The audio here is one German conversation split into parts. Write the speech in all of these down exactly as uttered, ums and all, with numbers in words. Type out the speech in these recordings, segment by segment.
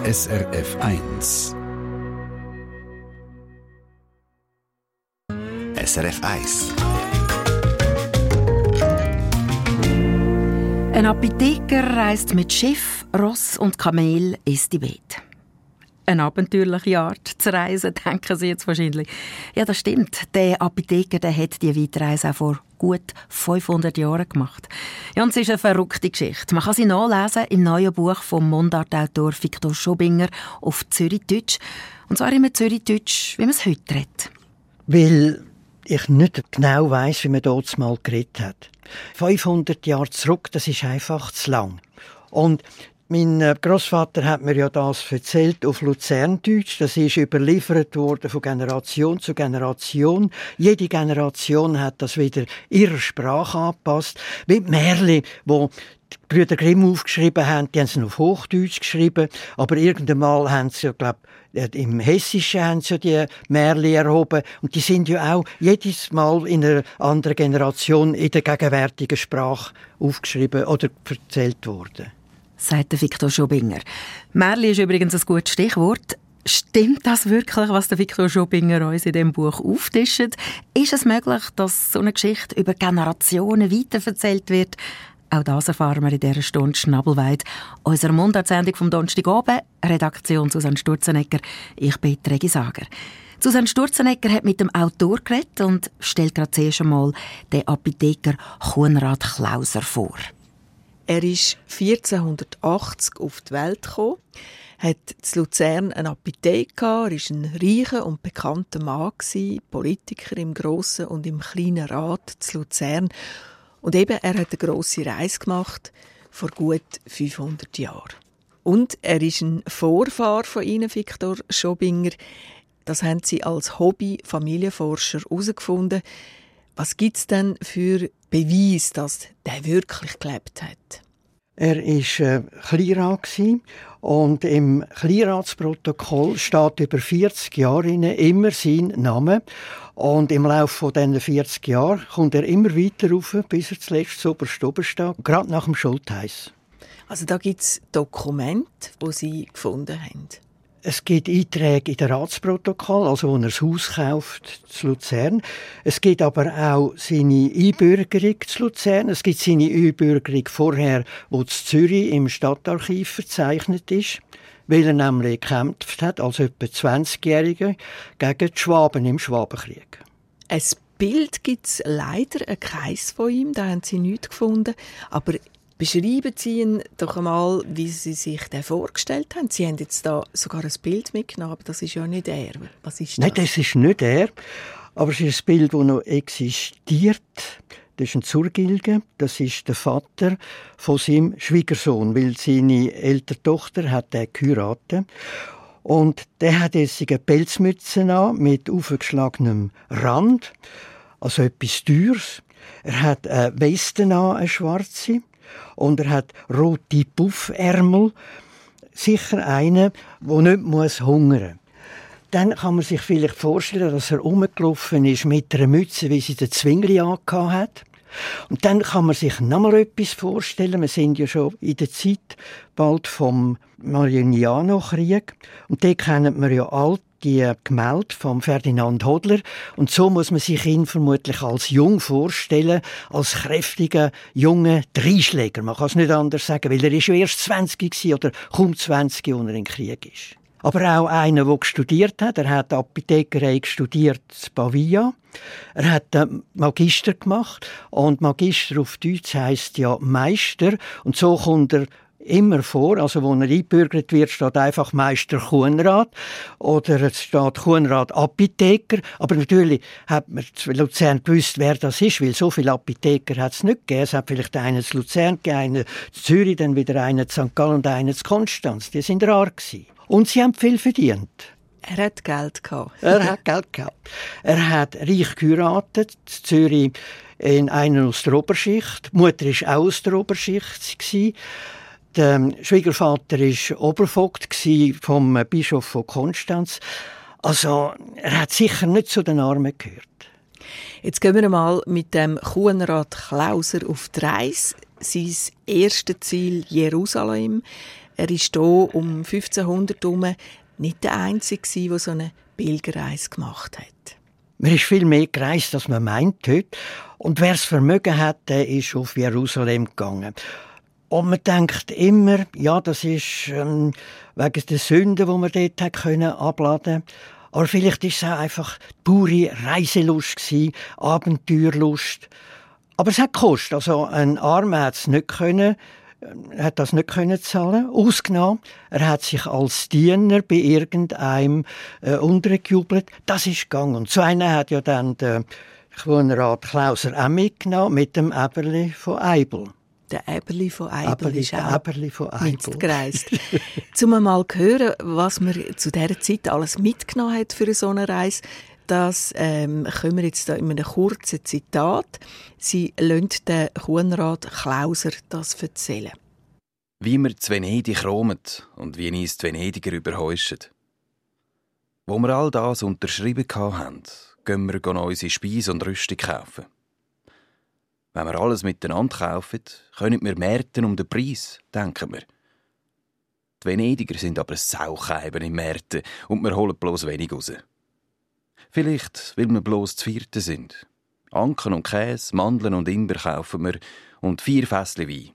S R F eins. S R F eins. Ein Apotheker reist mit Schiff, Ross und Kamel ins Tibet. Eine abenteuerliche Art zu reisen, denken Sie jetzt wahrscheinlich. Ja, das stimmt. Der Apotheker der hat die Weitreise auch vor gut fünfhundert Jahren gemacht. Ja, und es ist eine verrückte Geschichte. Man kann sie nachlesen im neuen Buch vom Mundartautor Viktor Schobinger auf Zürichdeutsch. Und zwar immer Zürichdeutsch, wie man es heute redet. Weil ich nicht genau weiss, wie man dort mal geredet hat. fünfhundert Jahre zurück, das ist einfach zu lang. Und mein Grossvater hat mir ja das erzählt auf Luzerndeutsch. Das ist überliefert worden von Generation zu Generation. Jede Generation hat das wieder ihrer Sprache angepasst. Wie die Märchen, die die Brüder Grimm aufgeschrieben haben, die haben sie auf Hochdeutsch geschrieben. Aber irgendwann mal haben sie ja, glaub, im Hessischen haben sie die Märchen erhoben. Und die sind ja auch jedes Mal in einer anderen Generation in der gegenwärtigen Sprache aufgeschrieben oder erzählt worden. Sagt Viktor Schobinger. Märchen ist übrigens ein gutes Stichwort. Stimmt das wirklich, was der Viktor Schobinger uns in diesem Buch auftischt? Ist es möglich, dass so eine Geschichte über Generationen weiterverzählt wird? Auch das erfahren wir in dieser Stunde Schnabelweit. Unsere Mundartsendung vom Donnerstagabend, Redaktion Susanne Sturzenegger. Ich bin Regi Sager. Susanne Sturzenegger hat mit dem Autor geredet und stellt gerade zuerst einmal den Apotheker Kuenraad Klauser vor. Er ist vierzehnhundertachtzig auf die Welt gekommen, hat in Luzern eine Apotheke gehabt, er war ein reicher und bekannter Mann, Politiker im Grossen und im Kleinen Rat zu Luzern. Und eben, er hat eine grosse Reise gemacht, vor gut fünfhundert Jahren. Und er ist ein Vorfahr von Ihnen, Viktor Schobinger. Das haben Sie als Hobby-Familienforscher herausgefunden. Was gibt es denn für Beweis, dass der wirklich gelebt hat? Er war äh, Kleinrat und im Kleinratsprotokoll steht über vierzig Jahre immer sein Name. Und im Laufe dieser vierzig Jahre kommt er immer weiter rauf, bis er zuletzt oberst oben steht, gerade nach dem Schultheiss. Also da gibt es Dokumente, die Sie gefunden haben? Es gibt Einträge in den Ratsprotokoll, also wo er das Haus kauft zu Luzern. Es gibt aber auch seine Einbürgerung zu Luzern. Es gibt seine Einbürgerung vorher, wo zu Zürich im Stadtarchiv verzeichnet ist, weil er nämlich gekämpft hat, als etwa zwanzigjähriger, gegen die Schwaben im Schwabenkrieg. Ein Bild gibt es leider, ein Kreis von ihm, da haben Sie nichts gefunden, aber beschreiben Sie ihn doch einmal, wie Sie sich den vorgestellt haben. Sie haben jetzt da sogar ein Bild mitgenommen, aber das ist ja nicht er. Was ist das? Nein, das ist nicht er, aber es ist ein Bild, das noch existiert. Das ist ein Zurgilge, das ist der Vater von seinem Schwiegersohn, weil seine ältere Tochter hat er geheiratet. Und der hat jetzt eine Pelzmütze an mit aufgeschlagenem Rand, also etwas Teures. Er hat eine Weste an, eine schwarze. Und er hat rote Puffärmel. Sicher einen, der nicht muss hungern muss. Dann kann man sich vielleicht vorstellen, dass er rumgelaufen ist mit einer Mütze, wie sie den Zwingli angehabt hat. Und dann kann man sich noch mal etwas vorstellen. Wir sind ja schon in der Zeit bald vom Marignano-Krieg. Und da kennen wir ja all die Gemälde von Ferdinand Hodler. Und so muss man sich ihn vermutlich als jung vorstellen, als kräftiger, junger Dreischläger. Man kann es nicht anders sagen, weil er ist ja erst zwanzig war oder kaum zwanzig, als er im Krieg ist. Aber auch einer, der studiert hat. Er hat Apothekerei studiert in Pavia. Er hat einen Magister gemacht. Und Magister auf Deutsch heisst ja Meister. Und so kommt er immer vor, also wo er eingebürgert wird, steht einfach Meister Kuenraad oder es steht Kuenraad Apotheker. Aber natürlich hat man in Luzern gewusst, wer das ist, weil so viele Apotheker hat es nicht gegeben. Es hat vielleicht einen in Luzern gegeben, einen in Zürich, dann wieder einen in Sankt Gallen und einen in Konstanz. Die sind rar gewesen. Und sie haben viel verdient. Er hat Geld gehabt. er hat Geld gehabt. Er hat reich geheiratet, in Zürich in einen aus der Oberschicht. Die Mutter war auch aus der Oberschicht. Der Schwiegervater war Obervogt vom Bischof von Konstanz. Also, er hat sicher nicht zu den Armen gehört. Jetzt gehen wir mal mit dem Kuenraad Klauser auf die Reise. Sein erstes Ziel Jerusalem. Er war hier um fünfzehnhundert herum nicht der Einzige, der so eine Pilgerreise gemacht hat. Man ist viel mehr gereist, als man meint heute. Und wer das Vermögen hat, der ist auf Jerusalem gegangen. Und man denkt immer, ja, das ist ähm, wegen der Sünden, die man dort hat können abladen. Aber vielleicht war es auch einfach pure Reiselust gewesen, Abenteuerlust. Aber es hat gekostet. Also ein Armer hat es nicht können, hat das nicht können zahlen, ausgenommen. Er hat sich als Diener bei irgendeinem äh, untergejubelt. Das ist gegangen. Und so einer hat ja dann der Gewohnrat Klauser auch mitgenommen mit dem Eberli von Eibel. Der Eberli von Eibel Eberli, ist auch Eberli von Eibel. mitgereist. Um mal zu hören, was man zu dieser Zeit alles mitgenommen hat für so eine Reise, das ähm, können wir jetzt da in einem kurzen Zitat. Sie lassen den Kuhnrat Klauser das erzählen. Wie wir zu Venedig romen und wie uns die Venediger überhäuschen. Wo wir all das unterschrieben haben, gehen wir unsere Speise und Rüstung kaufen. Wenn wir alles miteinander kaufen, können wir Märten um den Preis, denken wir. Die Venediger sind aber Saucheiben im Märten und wir holen bloß wenig raus. Vielleicht, weil wir bloß zu Vierten sind. Anken und Käse, Mandeln und Imber kaufen wir und vier Fässchen Wein.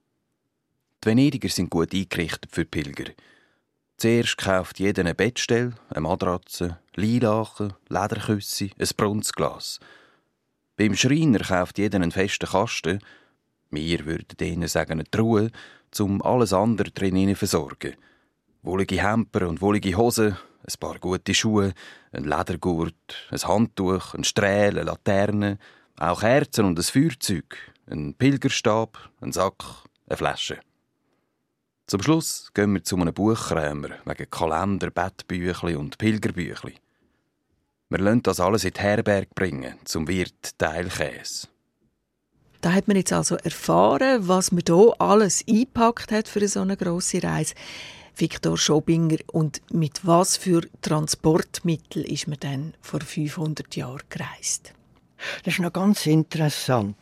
Die Venediger sind gut eingerichtet für Pilger. Zuerst kauft jeder eine Bettstelle, eine Matratze, Leilachen, Lederküsse, ein Brunzglas. Beim Schreiner kauft jeder einen festen Kasten, wir würden denen sagen eine Truhe, um alles andere drinnen zu versorgen. Wollige Hemper und wollige Hosen, ein paar gute Schuhe, ein Ledergurt, ein Handtuch, ein Strähl, eine Laterne, auch Kerzen und ein Feuerzeug, ein Pilgerstab, ein Sack, eine Flasche. Zum Schluss gehen wir zu einem Buchkrämer wegen Kalender, Bettbüchli und Pilgerbüchli. Wir lassen das alles in die Herberge bringen, zum Wirt Teilkäse. Da hat man jetzt also erfahren, was man hier alles eingepackt hat für so eine grosse Reise. Viktor Schobinger, und mit was für Transportmittel ist man dann vor fünfhundert Jahren gereist? Das ist noch ganz interessant.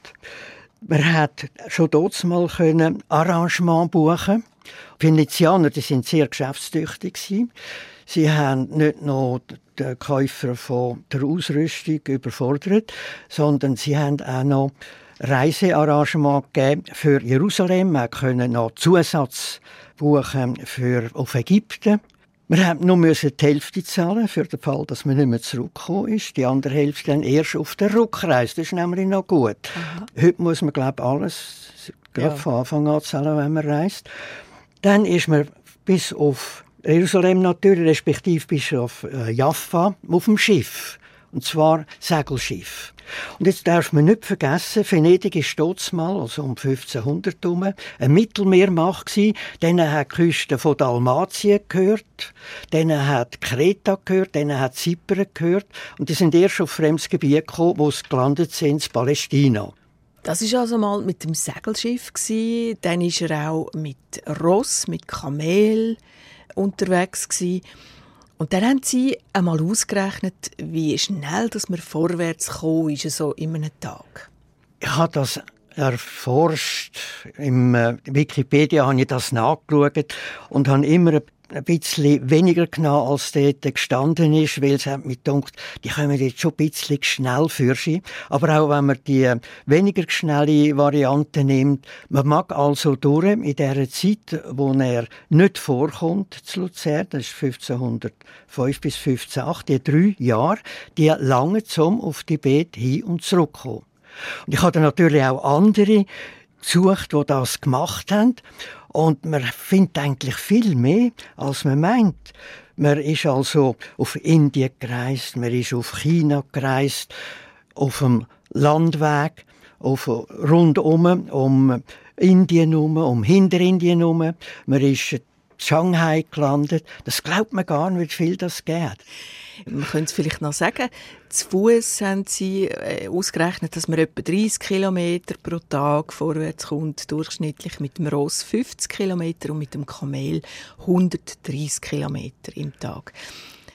Man hat schon dort mal Arrangement buchen. Die Venezianer, die sind sehr geschäftstüchtig gewesen. Sie haben nicht nur den Käufer von der Ausrüstung überfordert, sondern sie haben auch noch Reisearrangement gegeben für Jerusalem. Man konnte noch Zusatz buchen für auf Ägypten. Wir haben nur die Hälfte zahlen für den Fall, dass man nicht mehr zurückgekommen ist. Die andere Hälfte dann erst auf der Rückreise. Das ist nämlich noch gut. Aha. Heute muss man, glaube ich, alles gerade ja. von Anfang an zahlen, wenn man reist. Dann ist man bis auf Jerusalem natürlich, respektive bis auf Jaffa, auf dem Schiff. Und zwar Segelschiff. Und jetzt darf man nicht vergessen, Venedig war dort mal, also um fünfzehnhundert herum, eine Mittelmeermacht gewesen. Denen hat die Küste von Dalmatien gehört, denen hat Kreta gehört, denen hat Zypern gehört. Und die sind erst auf fremdes Gebiet gekommen, wo sie gelandet sind, in Palästina. Das war also mal mit dem Segelschiff gewesen. Dann war er auch mit Ross, mit Kamel unterwegs gewesen. Und dann haben sie einmal ausgerechnet, wie schnell dass man vorwärts kommen ist, so in einem Tag. Ich habe das erforscht. Im äh, Wikipedia habe ich das nachgeschaut und habe immer ein bisschen weniger genommen, als dort gestanden ist, weil es hat mich gedacht, die kommen jetzt schon ein bisschen schnell für sie. Aber auch wenn man die weniger schnelle Variante nimmt, man mag also durch in dieser Zeit, wo er nicht vorkommt zu Luzern, das ist fünfzehnhundertfünf bis fünfzehnhundertacht, die drei Jahre, die lange zum auf Tibet hin und zurückkommen. Und ich hatte natürlich auch andere gesucht, die das gemacht haben. Und man findet eigentlich viel mehr, als man meint. Man ist also auf Indien gereist, man ist auf China gereist, auf dem Landweg, auf rundum um Indien herum, um Hinterindien herum. Man ist in Shanghai gelandet. Das glaubt man gar nicht, wie viel das geht. Man könnte es vielleicht noch sagen, zu Fuß haben sie äh, ausgerechnet, dass man etwa dreißig Kilometer pro Tag vorwärts kommt, durchschnittlich mit dem Ross fünfzig Kilometer und mit dem Kamel hundertdreißig Kilometer im Tag.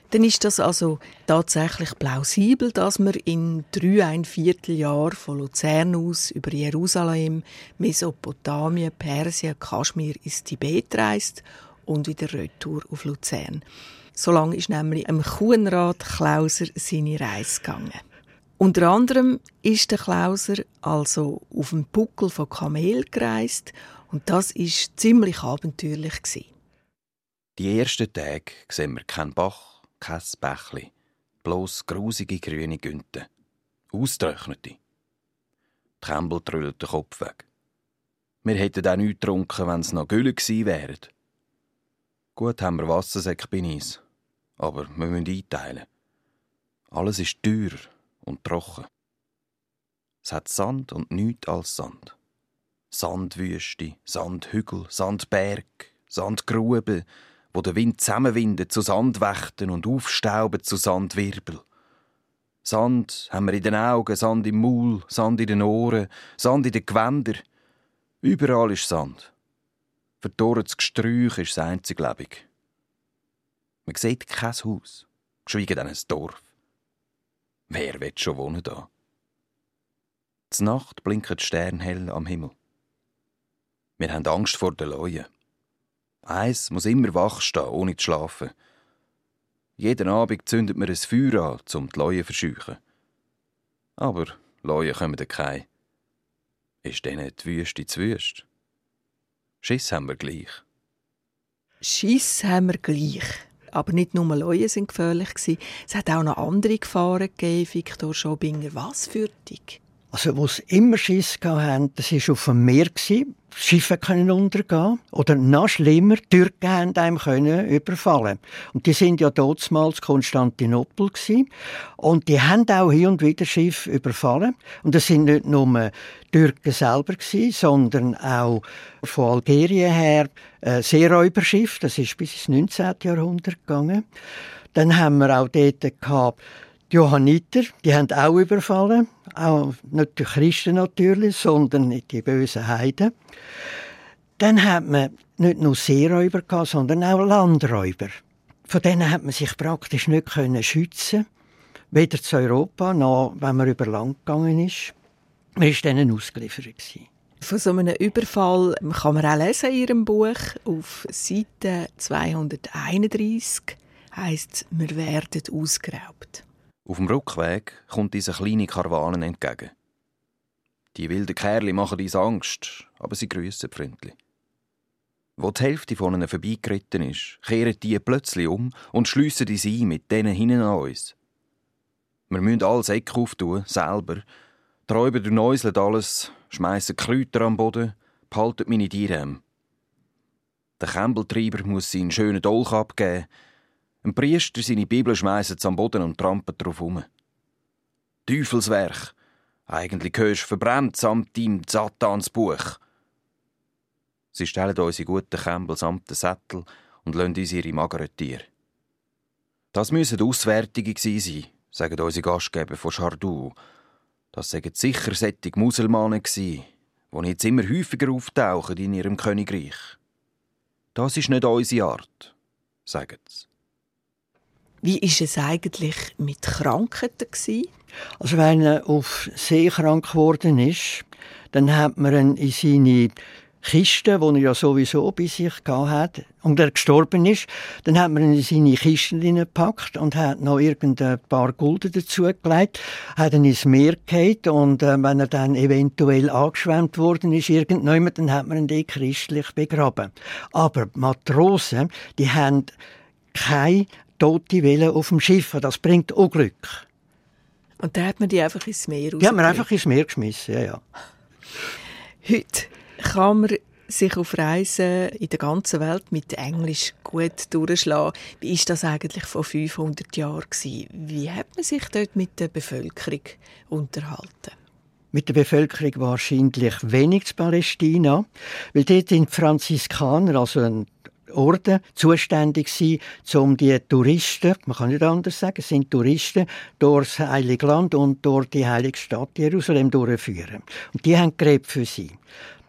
Dann ist das also tatsächlich plausibel, dass man in drei Vierteljahren von Luzern aus über Jerusalem, Mesopotamien, Persien, Kaschmir ins Tibet reist und wieder retour auf Luzern. So lange ist nämlich dem Kuhnrad Klauser seine Reise gegangen. Unter anderem ist der Klauser also auf dem Buckel von Kamel gereist und das war ziemlich abenteuerlich gewesen. Die ersten Tage sehen wir keinen Bach, kein Bächli, bloß grusige grüne Günte, ausgetrocknete. Die Kämbel trüllen den Kopf weg. Wir hätten auch nichts getrunken, wenn es noch Gülle gewesen wären. Gut haben wir Wassersäcke bei uns, aber wir müssen einteilen. Alles ist teuer und trocken. Es hat Sand und nichts als Sand. Sandwüste, Sandhügel, Sandberg, Sandgruben, wo der Wind zusammenwindet zu Sandwächten und aufstauben zu Sandwirbel. Sand haben wir in den Augen, Sand im Maul, Sand in den Ohren, Sand in den Gewändern. Überall ist Sand. Verdorrtes Gesträuch ist das einzig Lebig. Man sieht kein Haus, geschweige denn ein Dorf. Wer will schon wohnen da? Zur Nacht blinken die Sterne hell am Himmel. Wir haben Angst vor den Leuen. Eins muss immer wach stehen, ohne zu schlafen. Jeden Abend zündet man ein Feuer an, um die Leuen zu verscheuchen. Aber Leuen kommen dann keine. Ist denen die Wüste zu wüst? Schiss haben wir gleich. Schiss haben wir gleich. Aber nicht nur Leuen waren gefährlich. Es hat auch noch andere Gefahren gegeben, Viktor Schobinger. Was für dich? Also, wo sie immer Schiss hatten, das war auf dem Meer. Schiffe können untergehen. Oder noch schlimmer, die Türken haben einem können überfallen. Und die sind ja damals in Konstantinopel gewesen. Und die haben auch hier und wieder Schiffe überfallen. Und das sind nicht nur Türken selber gewesen, sondern auch von Algerien her äh, Seeräuberschiffe. Das ist bis ins neunzehnten Jahrhundert gegangen. Dann haben wir auch dort gehabt, die Johanniter, die haben auch überfallen. Auch nicht die Christen natürlich, sondern die bösen Heiden. Dann hat man nicht nur Seeräuber gehabt, sondern auch Landräuber. Von denen hat man sich praktisch nicht können schützen. Weder zu Europa, noch wenn man über Land gegangen ist. Man war denen ausgeliefert. Von so einem Überfall kann man auch lesen in Ihrem Buch. Auf Seite zweihunderteinunddreissig heisst es, wir werden ausgeraubt. Auf dem Rückweg kommt diese kleine Karawane entgegen. Die wilden Kerle machen uns Angst, aber sie grüssen freundlich. Wo die Hälfte von ihnen vorbeigeritten ist, kehren die plötzlich um und schliessen uns ein mit denen hinten an uns. Wir müssen alle Säcke auftun, selber. Die Räuber durchnäuseln alles, schmeissen Kräuter am Boden, behalten meine Tiere. Der Kämbeltreiber muss seinen schönen Dolch abgeben. Ein Priester seine Bibel schmeissen am Boden und trampeln drauf herum. Teufelswerk! Eigentlich gehörst du verbrannt samt deinem Satansbuch. Sie stellen unsere guten Kämbel samt den Sättel und lassen uns ihre mageren Tiere. Das müssen Auswärtige gewesen sein, sagen unsere Gastgeber von Chardou. Das seien sicher solche Muselmannen gewesen, die jetzt immer häufiger auftauchen in ihrem Königreich. Das ist nicht unsere Art, sagen sie. Wie war es eigentlich mit Krankheiten? Also wenn er auf See krank geworden ist, dann hat man ihn in seine Kiste, die er ja sowieso bei sich hatte, und er gestorben ist, dann hat man ihn in seine Kisten hineingepackt und hat noch irgendein paar Gulden dazugelegt, hat ihn ins Meer gehalten und äh, wenn er dann eventuell angeschwemmt worden ist, irgendjemand, dann hat man ihn dort christlich begraben. Aber die Matrosen, die haben keine tote Welle auf dem Schiff. Das bringt Unglück. Und da hat man die einfach ins Meer rausgegeben? Die hat man einfach ins Meer geschmissen, ja, ja. Heute kann man sich auf Reisen in der ganzen Welt mit Englisch gut durchschlagen. Wie war das eigentlich vor fünfhundert Jahren? Wie hat man sich dort mit der Bevölkerung unterhalten? Mit der Bevölkerung wahrscheinlich wenig zu Palästina, weil dort sind die Franziskaner, also ein Orden, zuständig waren, um die Touristen, man kann nicht anders sagen, es sind Touristen, durch das Heilige Land und durch die heilige Stadt Jerusalem durchzuführen. Und die haben Gräber für sie.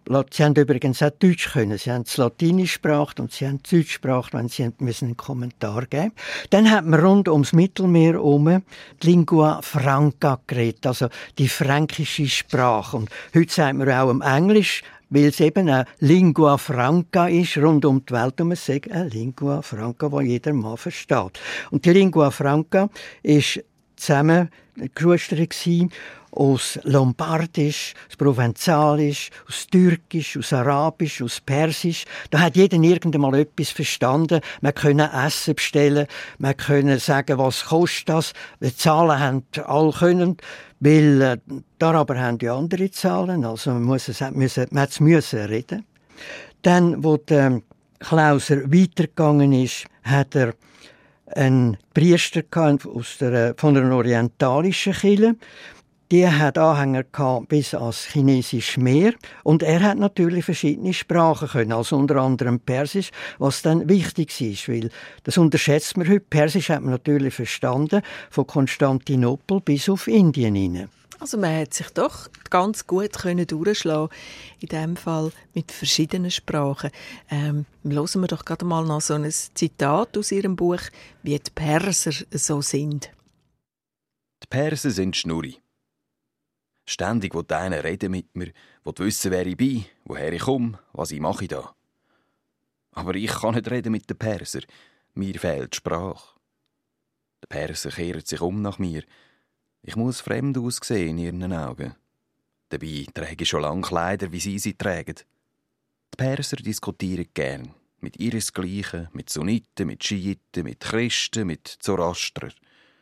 Sie haben übrigens auch Deutsch können. Sie haben das Latinisch gebracht und sie haben Deutsch gebracht, wenn sie müssen einen Kommentar geben. Dann hat man rund ums Mittelmeer herum die Lingua Franca geredet, also die fränkische Sprache. Und heute sagt man auch im Englisch, weil es eben eine Lingua Franca ist, rund um die Welt, und man sagt eine Lingua Franca, die jeder mal versteht. Und die Lingua Franca ist zusammengerüstet aus Lombardisch, aus Provenzalisch, aus Türkisch, aus Arabisch, aus Persisch. Da hat jeder irgendwann mal etwas verstanden. Man konnte Essen bestellen, man konnte sagen, was kostet das. Die Zahlen haben alle können, weil äh, die Araber haben ja andere Zahlen, also man muss es müssen, man hat es müssen reden. Dann, wo der Klauser weitergegangen ist, hat er einen Priester aus der, von einer orientalischen Kirche. Die hat Anhänger gehabt bis ans Chinesische Meer. Und er hat natürlich verschiedene Sprachen können, also unter anderem Persisch, was dann wichtig ist, weil das unterschätzt man heute. Persisch hat man natürlich verstanden, von Konstantinopel bis auf Indien hinein. Also man hat sich doch ganz gut können durchschlagen, in diesem Fall mit verschiedenen Sprachen. Ähm, hören wir doch gerade mal noch so ein Zitat aus Ihrem Buch, wie die Perser so sind. Die Perser sind Schnurri. Ständig will einer reden mit mir, will wissen, wer ich bin, woher ich komme, was ich mache da. Aber ich kann nicht reden mit den Perser. Mir fehlt die Sprache. Der Perser kehrt sich um nach mir. Ich muss fremd aussehen in ihren Augen. Dabei trage ich schon lange Kleider, wie sie sie tragen. Die Perser diskutieren gern. Mit ihresgleichen, mit Sunniten, mit Schiiten, mit Christen, mit Zoroaster.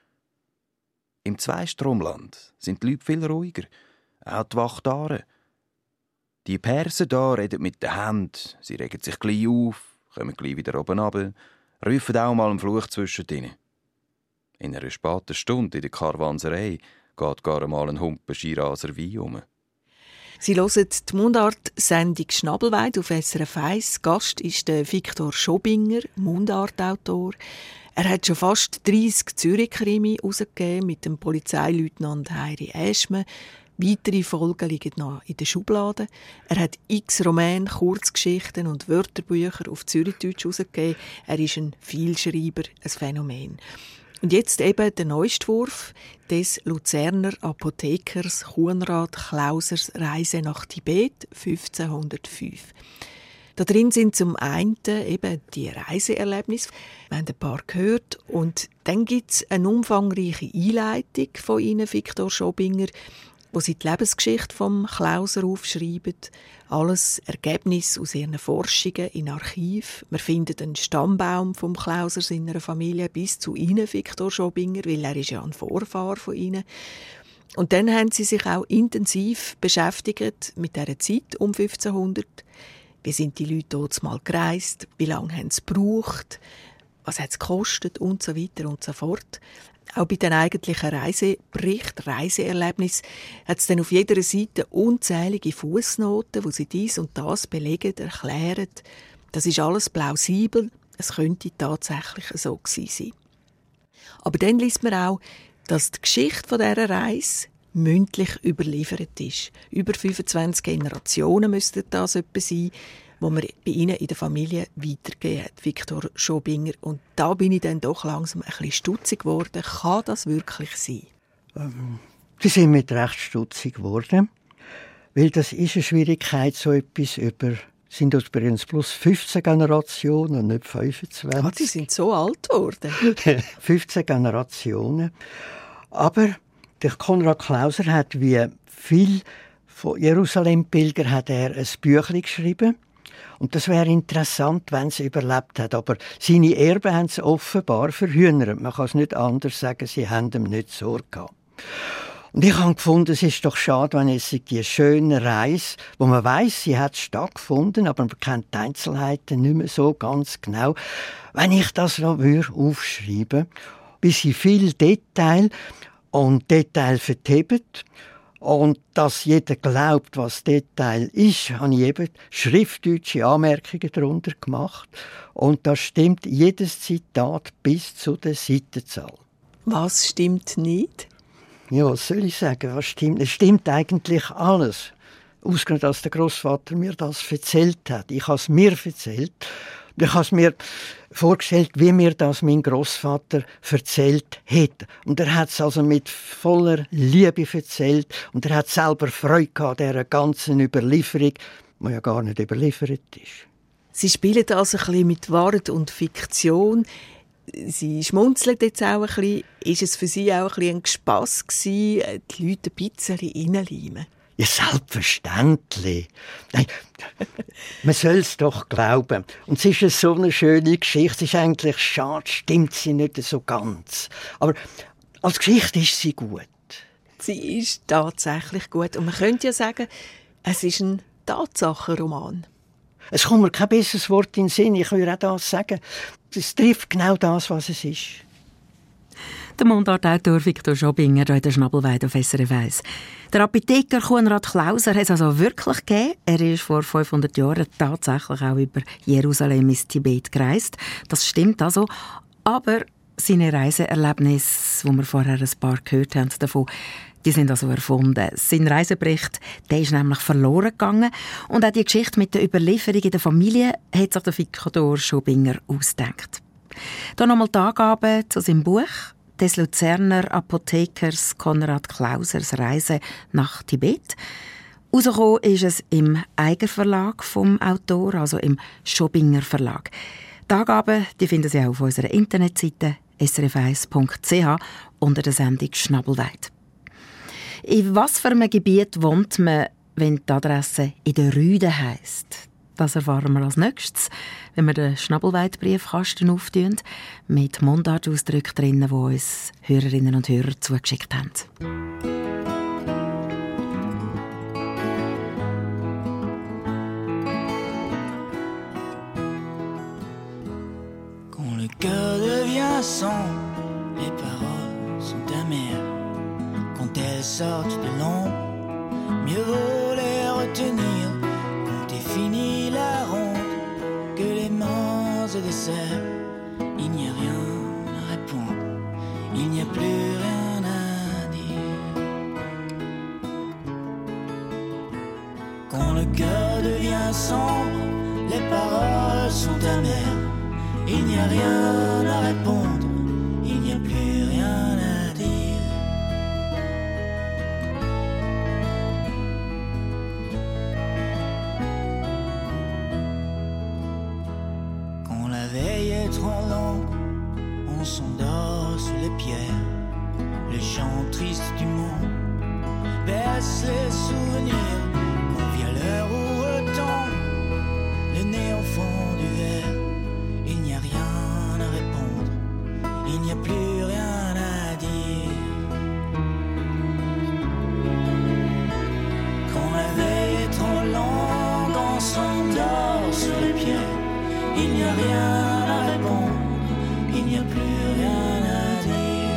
Im Zweistromland sind die Leute viel ruhiger, auch die Wachtaren. Die Perser da reden mit den Händen, sie regen sich gleich auf, kommen gleich wieder oben runter, rufen auch mal einen Fluch zwischendrin. In einer späten Stunde in der Karawanserei geht gar einmal ein Humpen Schiraser Wein um. Sie hören die Mundart-Sendung «Schnabelweid» auf S R F eins. Gast ist der Viktor Schobinger, Mundartautor. Er hat schon fast dreissig Zürich-Krimi herausgegeben mit dem Polizeileutnant Heiri Äschme. Weitere Folgen liegen noch in der Schublade. Er hat x Romane, Kurzgeschichten und Wörterbücher auf Zürichdeutsch herausgegeben. Er ist ein Vielschreiber, ein Phänomen. Und jetzt eben der Neustwurf des Luzerner Apothekers Kuenraad Klausers Reise nach Tibet fünfzehnhundertfünf. Da drin sind zum einen eben die Reiseerlebnisse, wir haben ein paar gehört, und dann gibt es eine umfangreiche Einleitung von Ihnen, Viktor Schobinger, wo Sie die Lebensgeschichte vom Klauser aufschreiben, alles Ergebnis aus ihren Forschungen in Archiv. Wir finden einen Stammbaum vom Klauser seiner Familie bis zu Ihnen, Viktor Schobinger, weil er ist ja ein Vorfahr von Ihnen. Und dann haben Sie sich auch intensiv beschäftigt mit dieser Zeit um fünfzehnhundert. Wie sind die Leute dort mal gereist? Wie lange haben sie gebraucht? Was hat es gekostet? Und so weiter und so fort. Auch bei den eigentlichen Reiseberichten, Reiseerlebnissen, hat es dann auf jeder Seite unzählige Fußnoten, wo sie dies und das belegen, erklären. Das ist alles plausibel. Es könnte tatsächlich so gewesen sein. Aber dann liest man auch, dass die Geschichte von dieser Reise mündlich überliefert ist. Über fünfundzwanzig Generationen müssten das etwa sein, wo man bei Ihnen in der Familie weitergegeben hat, Viktor Schobinger. Und da bin ich dann doch langsam ein bisschen stutzig geworden. Kann das wirklich sein? Ähm, Sie sind mit recht stutzig geworden, weil das ist eine Schwierigkeit, so etwas über, sind übrigens plus fünfzehn Generationen und nicht fünfundzwanzig. Ah, die sind so alt geworden. fünfzehn Generationen. Aber der Konrad Klauser hat, wie viel von Jerusalem-Pilger, hat er ein Büchlein geschrieben. Und das wäre interessant, wenn sie überlebt hat. Aber seine Erben haben sie offenbar verhühnert. Man kann es nicht anders sagen, sie haben ihm nicht Sorge gehabt. Und ich habe gefunden, es ist doch schade, wenn es die schöne Reise, wo man weiss, sie hat stattgefunden, aber man kennt die Einzelheiten nicht mehr so ganz genau, wenn ich das noch aufschreiben würde, bis in viel Detail und Detail verhebt. Und dass jeder glaubt, was Detail ist, habe ich eben schriftdeutsche Anmerkungen darunter gemacht. Und da stimmt jedes Zitat bis zu der Seitenzahl. Was stimmt nicht? Ja, was soll ich sagen? Was stimmt? Es stimmt eigentlich alles. Ausgerechnet, dass der Großvater mir das erzählt hat. Ich habe es mir erzählt. Ich habe es mir vorgestellt, wie mir das mein Großvater erzählt hat. Und er hat es also mit voller Liebe erzählt. Und er hat selber Freude gehabt an dieser ganzen Überlieferung, die ja gar nicht überliefert ist. Sie spielen also ein bisschen mit Wahrheit und Fiktion. Sie schmunzeln jetzt auch ein bisschen. Ist es für Sie auch ein bisschen ein Gespass gewesen, die Leute ein bisschen reinzuleimen? Ja, selbstverständlich. Nein, man soll es doch glauben. Und es ist so eine schöne Geschichte. Es ist eigentlich schade, stimmt sie nicht so ganz. Aber als Geschichte ist sie gut. Sie ist tatsächlich gut. Und man könnte ja sagen, es ist ein Tatsachenroman. Es kommt mir kein besseres Wort in den Sinn. Ich würde auch das sagen. Es trifft genau das, was es ist. Der Mundartautor Viktor Schobinger hier in der Schnabelweide auf S R F eins. Der Apotheker Konrad Klauser hat es also wirklich gegeben. Er ist vor fünfhundert Jahren tatsächlich auch über Jerusalem ins Tibet gereist. Das stimmt also. Aber seine Reiseerlebnisse, die wir vorher ein paar gehört haben, davon, die sind also erfunden. Sein Reisebericht, der ist nämlich verloren gegangen. Und auch die Geschichte mit der Überlieferung in der Familie hat sich der Viktor Schobinger ausgedacht. Hier nochmal die Angaben zu seinem Buch des Luzerner Apothekers Konrad Klausers Reise nach Tibet. Herausgekommen ist es im Eiger-Verlag vom Autor, also im Schobinger Verlag. Die Angaben die finden Sie auch auf unserer Internetseite s r f eins punkt c h unter der Sendung Schnabelweid. In was für einem Gebiet wohnt man, wenn die Adresse in der Rüde heisst? Das erfahren wir als nächstes, wenn wir den Schnabelweid-Briefkasten auftun, mit Mundartausdrücken drin, die uns Hörerinnen und Hörer zugeschickt haben. Quand le cœur devient sombre, les paroles sont amères. Quand elles sortent de l'ombre, mieux vaut les retenir. Quand est finie la ronde, que les mains se desserrent, il n'y a rien à répondre, il n'y a plus rien à dire. Quand le cœur devient sombre, les paroles sont amères, il n'y a rien à répondre, il n'y a plus rien à dire. Quand la veille est trop longue, on s'endort sous les pierres. Le chant triste du monde baisse les souvenirs. Quand vient l'heure où retombe le nez au fond du verre, il n'y a rien à répondre, il n'y a plus rien à dire. Quand la veille est trop longue, on s'endort sur les pierres. Il n'y a rien à répondre, il n'y a plus rien à dire.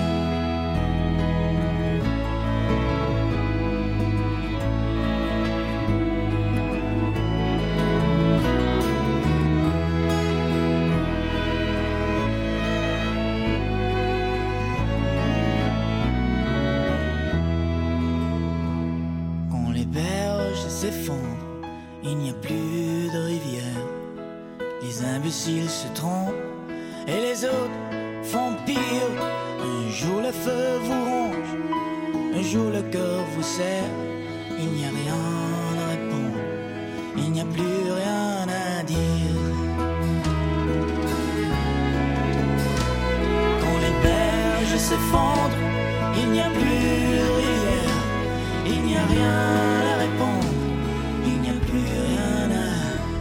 Quand les berges s'effondrent, il n'y a plus de rivière. Les imbéciles se trompent et les autres font pire. Un jour le feu vous ronge, un jour le cœur vous serre. Il n'y a rien à répondre, il n'y a plus rien à dire. Quand les berges s'effondrent, il n'y a plus de rivière. Il n'y a rien à répondre, il n'y a plus rien à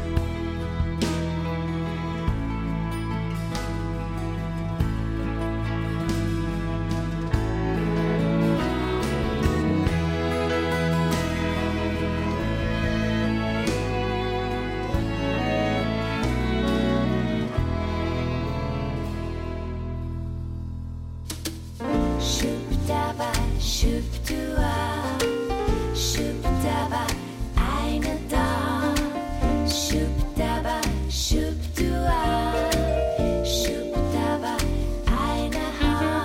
Shubdaba, shubdua, shubdaba, eine da. Shubdaba, shubdua, shubdaba, eine ha.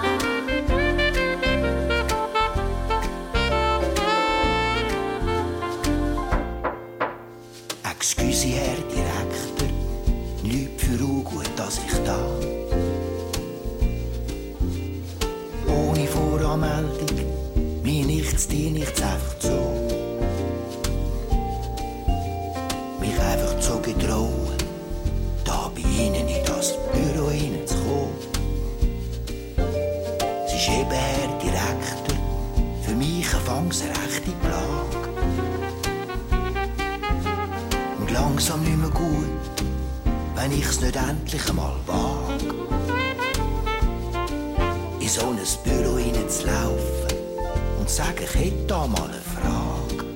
Ohne Voranmeldung, mir nichts, dir nichts, einfach so. Mich einfach zu getrauen, da bei Ihnen in das Büro hineinzukommen. Es ist eben Herr Direktor, für mich anfangs eine rechte Plage. Und langsam nicht mehr gut, wenn ich's nicht endlich einmal wage, in so ein Büro hineinzulaufen und sagen, ich hätte da mal eine Frage.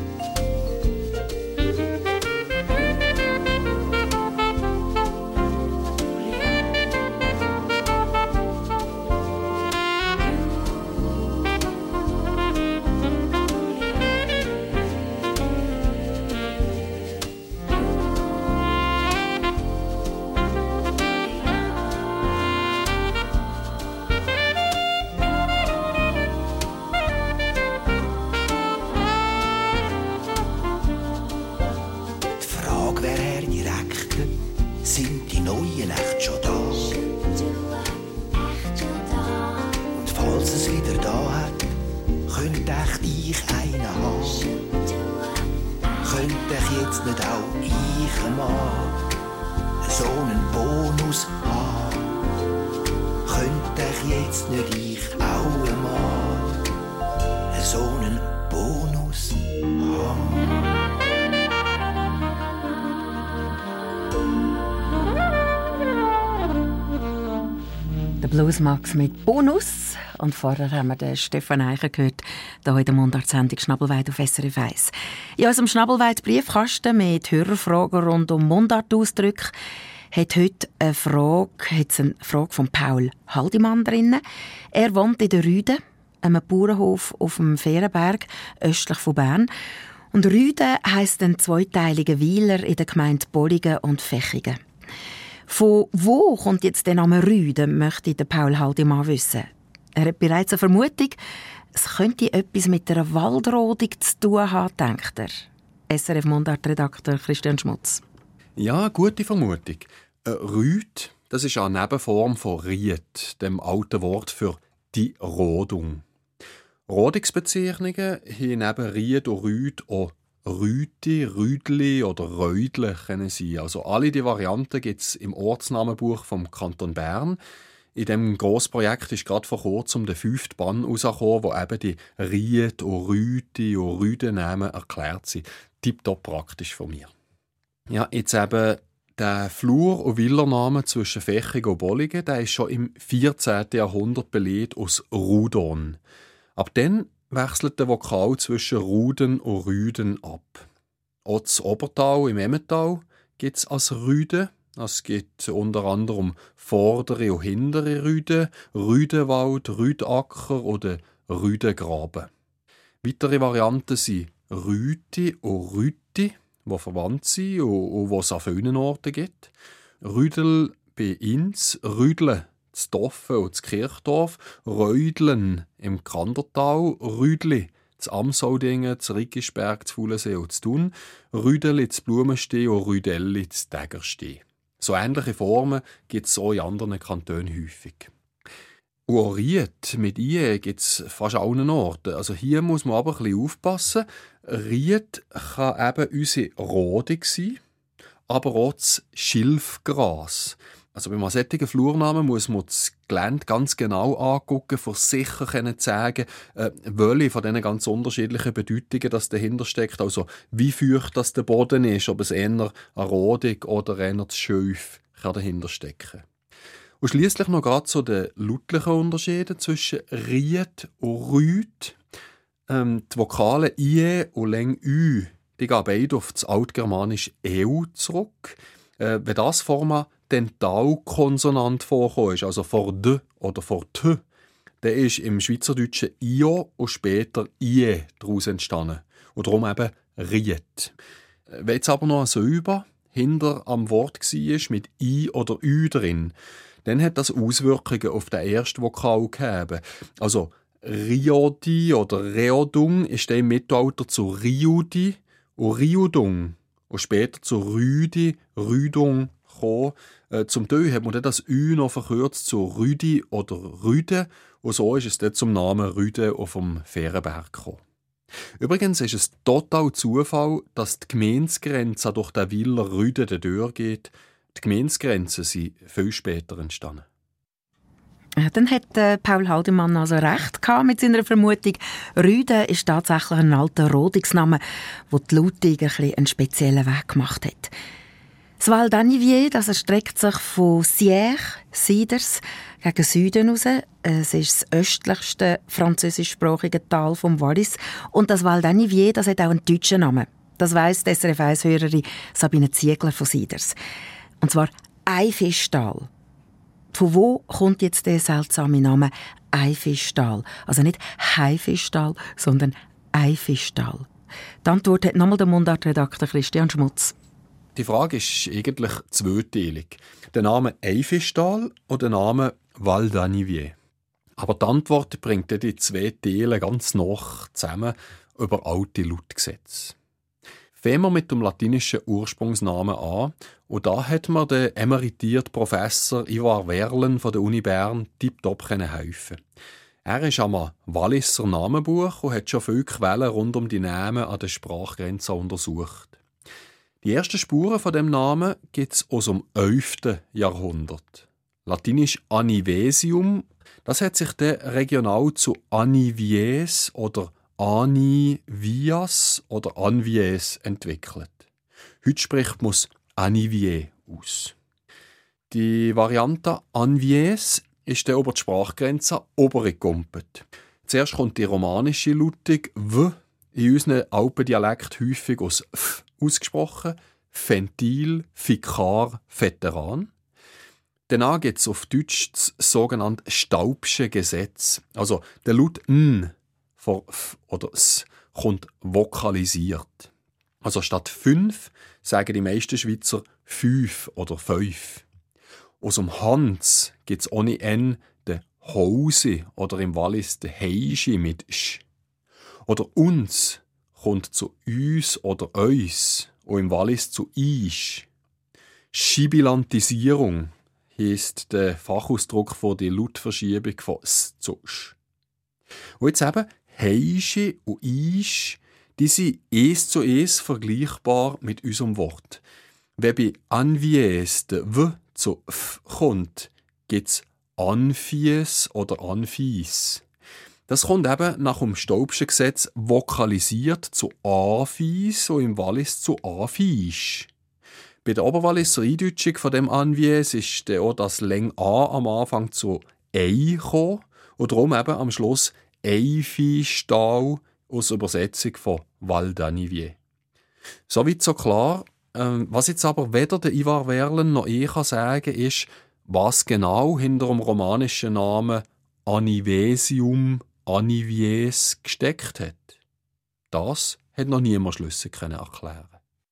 Bluesmax mit Bonus. Und vorher haben wir den Stefan Eicher gehört, hier in der Mundart-Sendung Schnabelweid auf S R F eins. In unserem Schnabelweid-Briefkasten mit Hörerfragen rund um Mundart-Ausdrücke hat heute eine Frage, hat's eine Frage von Paul Haldimann drin. Er wohnt in der Rüde, einem Bauernhof auf dem Fährenberg, östlich von Bern. Und Rüde heisst ein zweiteiliger Weiler in der Gemeinde Bolligen und Vechigen. Von wo kommt jetzt der Name Rüde, möchte der Paul Haldimann wissen. Er hat bereits eine Vermutung, es könnte etwas mit einer Waldrodung zu tun haben, denkt er. S R F-Mundart-Redakteur Christian Schmutz. Ja, gute Vermutung. Äh, Rüd, das ist eine Nebenform von Ried, dem alten Wort für die Rodung. Rodungsbezeichnungen haben neben Ried und Rüd auch Rüti, Rüdli oder Röidle können sein. Also alle die Varianten gibt es im Ortsnamenbuch vom Kanton Bern. In diesem Grossprojekt ist gerade vor kurzem der fünfte Band herausgekommen, wo eben die Ried und Rüti und Rüdennamen erklärt sind. Tipptopp praktisch von mir. Ja, jetzt eben der Flur- und Villernamen zwischen Vechigen und Bolligen, der ist schon im vierzehnten Jahrhundert belegt aus Rudon. Ab dann wechselt der Vokal zwischen Ruden und Rüden ab. Auch das Obertal im Emmental gibt es als Rüde. Es gibt unter anderem vordere und hintere Rüde, Rüdenwald, Rüdacker oder Rüdengraben. Weitere Varianten sind Rüti und Rüti, die verwandt sind und die es an vielen Orten gibt. Rüdel bei Inns, Rüdle das Doffe und das Kirchdorf, Röidlen im Kandertal, Rüdli das Amsoldingen, das Riggisberg, das Faulensee und das Thun, Rüdeli das Blumensteh und Rüdelli das Dägersteh. So ähnliche Formen gibt es auch in anderen Kantonen häufig. Und auch Ried mit «ie» gibt es fast an allen Orten. Also hier muss man aber ein bisschen aufpassen. Ried kann eben unsere Rodung sein, aber auch das Schilfgras. Also bei einem solchen Flurnamen muss man das Gelände ganz genau angucken, um sicher zu sagen, äh, welche von diesen ganz unterschiedlichen Bedeutungen das dahinter steckt. Also wie feucht das der Boden ist, ob es eher eine Rodung oder eher das Schilf kann dahinter stecken. Und schliesslich noch gerade zu den lautlichen Unterschieden zwischen Ried und Rüd. Ähm, die Vokale «ie» und «leng ü», die gehen beide auf das altgermanische «eu» zurück. Äh, wenn das Format Dentalkonsonant vorkommen ist, also vor «d» oder vor «t», dann ist im Schweizerdeutschen «io» und später «ie» daraus entstanden. Und darum eben «riet». Wenn jetzt aber noch ein Silber hinter am Wort war mit «i» oder «ü» drin, dann hat das Auswirkungen auf den ersten Vokal gegeben. Also «riodi» oder «reodung» ist dann im Mittelalter zu «riudi» und «riudung» und später zu «rüdi», «rüdung» gekommen. Äh, zum Teil hat man dann das Ü noch verkürzt zu Rüdi oder Rüde. Und so ist es dann zum Namen Rüde auf dem Fährenberg gekommen. Übrigens ist es total Zufall, dass die Gemeindegrenze durch den Willer Rüde durchgeht. Die Gemeindegrenzen sind viel später entstanden. Ja, dann hat äh, Paul Haldemann also recht gehabt mit seiner Vermutung. Rüde ist tatsächlich ein alter Rodungsname, wo die Lautung ein bisschen einen speziellen Weg gemacht hat. Das Val d'Anivier, das erstreckt sich von Sierre, Ciders, gegen Süden raus. Es ist das östlichste französischsprachige Tal vom Wallis. Und das Val d'Anivier, das hat auch einen deutschen Namen. Das weiss die S R F eins-Hörerin Sabine Ziegler von Ciders. Und zwar Eifischtal. Von wo kommt jetzt der seltsame Name Eifischtal? Also nicht Haifischtal, sondern Eifischtal. Die Antwort hat nochmal der Mundartredakteur Christian Schmutz. Die Frage ist eigentlich zweiteilig. Der Name Eifischtal oder der Name Val d'Anivier. Aber die Antwort bringt die zwei Teile ganz nah zusammen über alte Lautgesetze. Fangen wir mit dem latinischen Ursprungsnamen an. Und da hat mir der emeritierte Professor Ivar Werlen von der Uni Bern tipptopp helfen. Er ist am Walliser Namenbuch und hat schon viele Quellen rund um die Namen an der Sprachgrenze untersucht. Die ersten Spuren von dem Namen gibt es aus dem elften Jahrhundert. Latinisch Anivesium, das hat sich dann regional zu Anivies oder Anivias oder Anvies entwickelt. Heute spricht man es Anivier aus. Die Variante Anvies ist dann über die Sprachgrenze obergekumpelt. Zuerst kommt die romanische Lautung W, in unseren Alpendialekt häufig aus F ausgesprochen, Ventil, Vikar, Veteran. Danach gibt es auf Deutsch das sogenannte Staubsche Gesetz. Also der Laut N von F oder S kommt vokalisiert. Also statt fünf sagen die meisten Schweizer fünf oder fünf. Aus dem Hans gibt es ohne N den Hause oder im Wallis den Heischi mit Sch. Oder uns kommt zu uns oder uns und im Wallis zu Isch. Schibilantisierung heisst der Fachausdruck von der Lautverschiebung von S zu Sch. Und jetzt eben Heischi und Isch, die sind eins zu eins vergleichbar mit unserem Wort. Wenn bei Anvies der W zu F kommt, gibt es Anfies oder Anfies. Das kommt eben nach dem Staubschen Gesetz vokalisiert zu Anfies und im Wallis zu Anfisch. Bei der Oberwalliser Eindeutschung von dem Anvies ist auch das Läng A am Anfang zu Ei gekommen und darum eben am Schluss Eifischtal aus Übersetzung von Val d'Anivier. Soweit so klar. Ähm, was jetzt aber weder der Ivar Werlen noch ich kann sagen, ist, was genau hinter dem romanischen Namen Anivesium, Anivies gesteckt hat. Das hat noch niemand schlüssig erklären.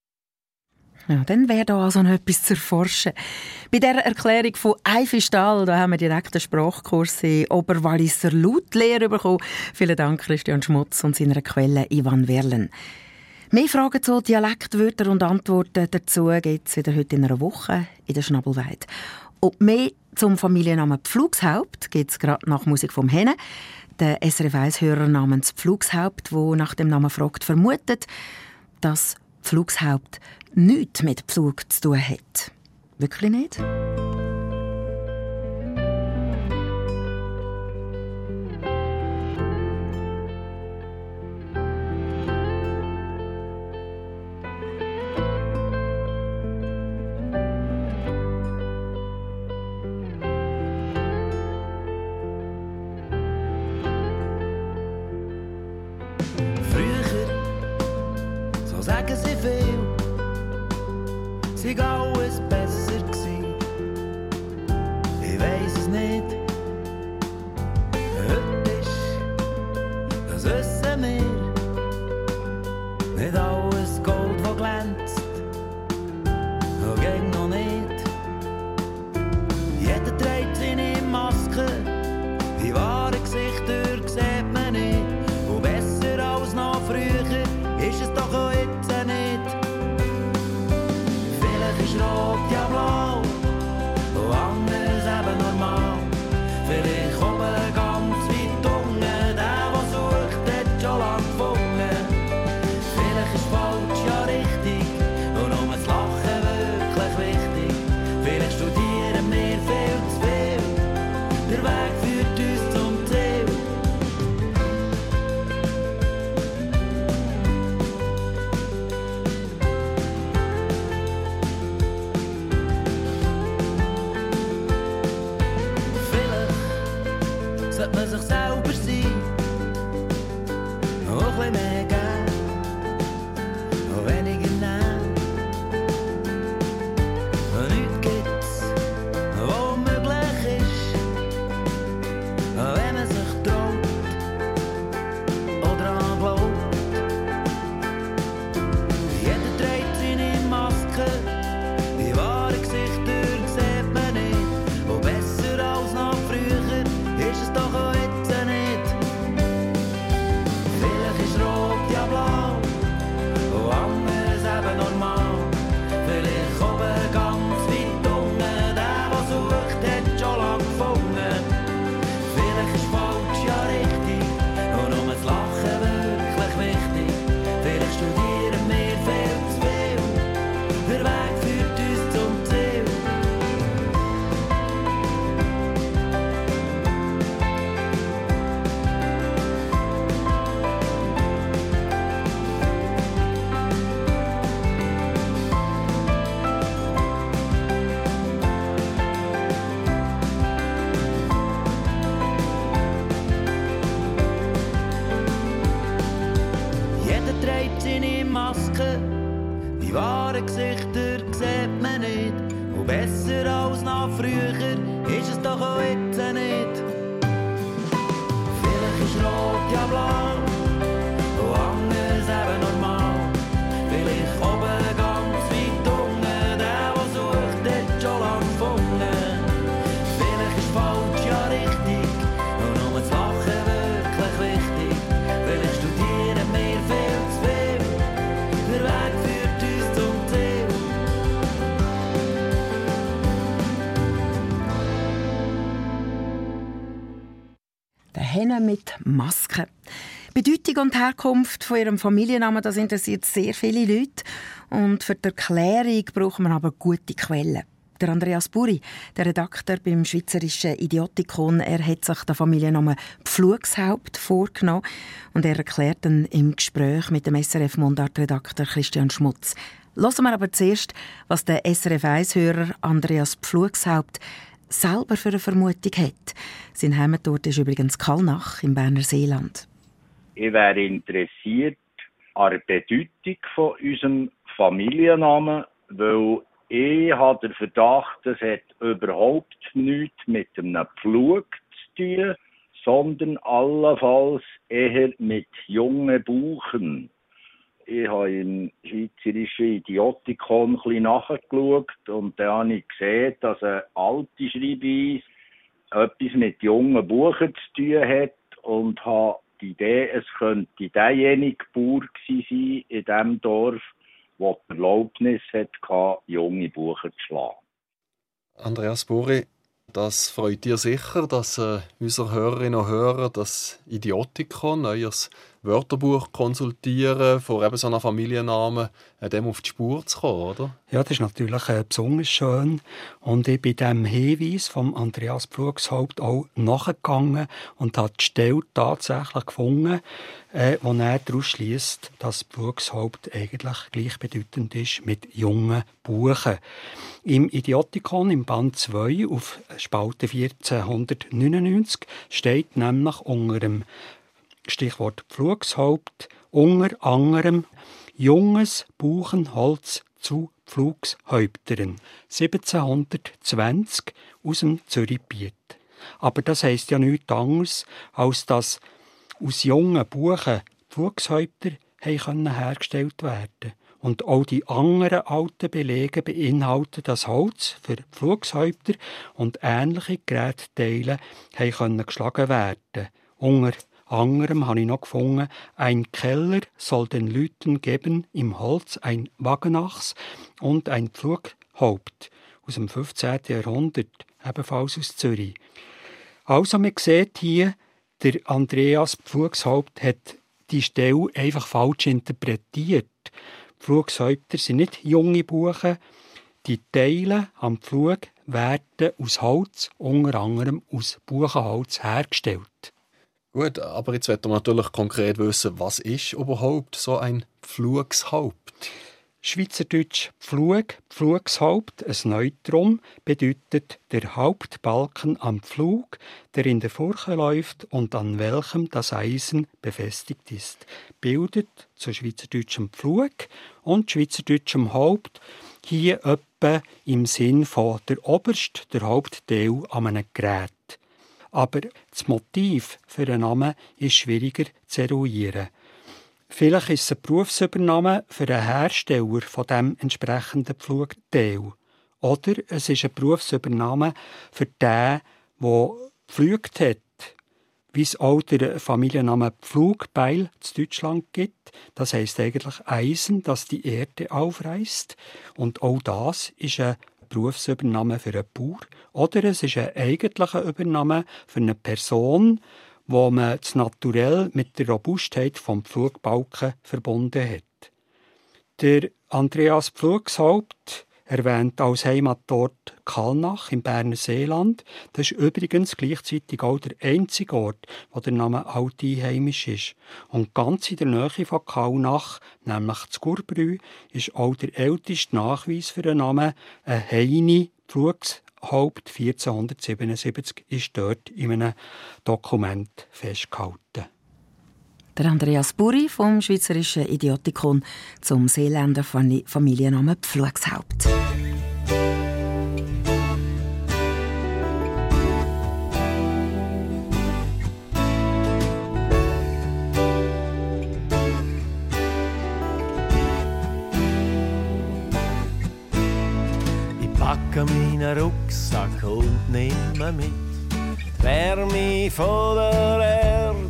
Ja, dann wäre da also noch etwas zu erforschen. Bei dieser Erklärung von Eifischtal, da haben wir direkt einen Sprachkurs in Oberwalliser Lautlehre bekommen. Vielen Dank, Christian Schmutz und seiner Quelle Ivan Werlen. Mehr Fragen zu Dialektwörtern und Antworten dazu gibt es wieder heute in einer Woche in der Schnabelweide. Und mehr zum Familiennamen Pflugshaupt gibt es gerade nach Musik vom Henne. Der S R F eins-Hörer namens Pflugshaupt, der nach dem Namen fragt, vermutet, dass Pflugshaupt nichts mit Pflug zu tun hat. Wirklich nicht? Sagen sie viel, sei alles besser gsi. Ich weiss es nicht. Heute ist, das wissen wir, nicht alles Gold, das glänzt, und ging noch nicht. Jeder trägt seine Maske, die wahren Gesichter sieht man nicht. Und besser als noch früher ist es doch auch jetzt nicht. Vielleicht ist rot ja blau, sollte man sich selber sein. Auch ein bisschen mehr geben, auch weniger nehmen. Nichts gibt's, was unmöglich ist, wenn man sich traut oder an glaubt. Jeder trägt seine Maske, die wahren Gesichter sieht man nicht. Und besser als noch früher ist es doch auch jetzt nicht. Vielleicht ist rot ja blau, und anders eben normal. Vielleicht oben ganz weit unten, der, der sucht, hat schon lang gefunden. Vielleicht ist falsch ja richtig, und um das Lachen wirklich wichtig. Vielleicht studieren wir viel zu viel, der Weg führt uns zum Ziel. Jeder trägt seine Maske, die wahren Gesichter sieht man nicht. Und besser als noch früher ist es doch auch jetzt nicht. Vielleicht ist rot ja blau, und anders eben normal. Vielleicht oben ganz weit unten, der, der sucht, hat schon lang gefunden. Vielleicht ist falsch ja richtig, und um das Lachen wirklich wichtig. Vielleicht studieren wir viel zu viel, der Weg führt uns zum Ziel. Der Henne mit Maske. Bedeutung und Herkunft von ihrem Familiennamen, das interessiert sehr viele Leute. Und für die Erklärung braucht man aber gute Quellen. Der Andreas Buri, der Redakteur beim Schweizerischen Idiotikon, er hat sich den Familiennamen Pflugshaupt vorgenommen und er erklärt dann im Gespräch mit dem S R F-Mundart-Redakteur Christian Schmutz. Hören wir aber zuerst, was der S R F eins-Hörer Andreas Pflugshaupt selber für eine Vermutung hat. Sein Heimatort ist übrigens Kallnach im Berner Seeland. Ich wäre interessiert an der Bedeutung von unserem Familiennamen, weil ich habe den Verdacht, es hat überhaupt nichts mit einem Pflug zu tun, sondern allenfalls eher mit jungen Buchen. Ich habe im Schweizerischen Idiotikon ein bisschen nachgeschaut und dann habe ich gesehen, dass eine alte Schreibweise etwas mit jungen Buchen zu tun hat und habe die Idee, es könnte derjenige Bauer gewesen sein in diesem Dorf, der die Erlaubnis hatte, junge Buchen zu schlagen. Andreas Buri, das freut dir sicher, dass äh, unsere Hörerinnen und Hörer das Idiotikon, euer Wörterbuch konsultieren, vor eben so einem Familiennamen, äh, dem auf die Spur zu kommen, oder? Ja, das ist natürlich äh, besonders schön. Und ich bin diesem Hinweis von Andreas Pflugshaupt auch nachgegangen und habe die Stelle tatsächlich gefunden, äh, wo er daraus schliesst, dass Pflugshaupt eigentlich gleichbedeutend ist mit jungen Buchen. Im Idiotikon, im Band zwei, auf Spalte vierzehnhundertneunundneunzig, steht nämlich unter dem Stichwort Pflugshaupt unter anderem junges Buchenholz zu Pflugshäuptern, siebzehnhundertzwanzig aus dem Zürichbiet. Aber das heisst ja nichts anderes, als dass aus jungen Buchen Pflugshäupter hergestellt werden können. Und auch die anderen alten Belege beinhalten das Holz für Pflugshäupter und ähnliche Gerätteile können geschlagen werden. Unter anderem habe ich noch gefunden, ein Keller soll den Leuten geben im Holz ein Wagenachs und ein Pflughaupt aus dem fünfzehnten Jahrhundert, ebenfalls aus Zürich. Also man sieht hier, der Andreas Pflugshaupt hat die Stelle einfach falsch interpretiert. Pflugshäupter sind nicht junge Buchen. Die Teile am Pflug werden aus Holz, unter anderem aus Buchenholz, hergestellt. Gut, aber jetzt wollen wir natürlich konkret wissen, was ist überhaupt so ein Pflugshaupt? Schweizerdeutsch Pflug, Pflugshaupt, ein Neutrum, bedeutet der Hauptbalken am Pflug, der in der Furche läuft und an welchem das Eisen befestigt ist, bildet zu schweizerdeutschem Pflug und schweizerdeutschem Haupt hier etwa im Sinn von der oberste, der Hauptteil an einem Gerät. Aber das Motiv für einen Namen ist schwieriger zu eruieren. Vielleicht ist es ein Berufsübernahme für den Hersteller von dem entsprechenden Pflugteil. Oder es ist ein Berufsübernahme für den, der gepflügt hat. Wie es auch der Familienname Pflugbeil zu Deutschland gibt. Das heisst eigentlich Eisen, das die Erde aufreißt. Und auch das ist ein Berufsübernahme für einen Bauer. Oder es ist ein eigentlicher Übernahme für eine Person, wo man das Naturell mit der Robustheit vom Pflugbalken verbunden hat. Der Andreas Pflugshaupt erwähnt als Heimatort Kallnach im Berner Seeland. Das ist übrigens gleichzeitig auch der einzige Ort, wo der Name alteinheimisch ist. Und ganz in der Nähe von Kallnach, nämlich zu Gurbrü, ist auch der älteste Nachweis für den Namen ein Heini Pflugshaupt. Haupt vierzehnhundertsiebenundsiebzig ist dort in einem Dokument festgehalten. Der Andreas Buri vom Schweizerischen Idiotikon zum Seeländer Familiennamen Pflugshaupt. Packe meinen Rucksack und nehme mit die Wärme von der Erde,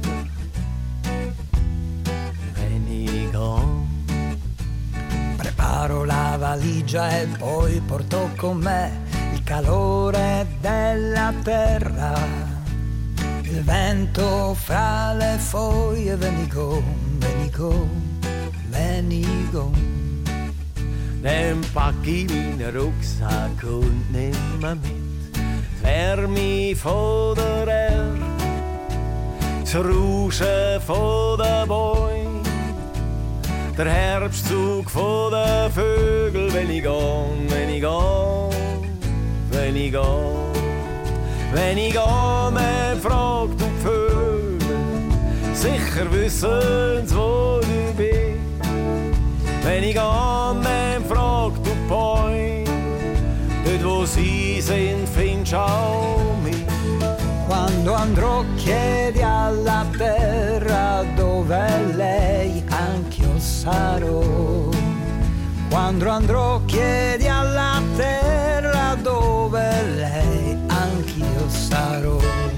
wenn ich gehe. Preparo la valigia e poi porto con me il calore della terra, il vento fra le foglie, venigo, venigo, venigo. Dann pack ich meinen Rucksack und nehme mit die Wärme von der Erde, das Rauschen von den Bäumen, der Herbstzug von den Vögeln, wenn ich gehe, wenn ich gehe, wenn ich gehe. Wenn ich gehe, man fragt die Vögel, sicher wissen's, wo ich bin. Wenn ich gehe, man fragt die Bäume, dort wo sie sind, findest auch mich. Quando andrò chiedi alla terra dove lei anch'io sarò. Quando andrò chiedi alla terra dove lei anch'io sarò.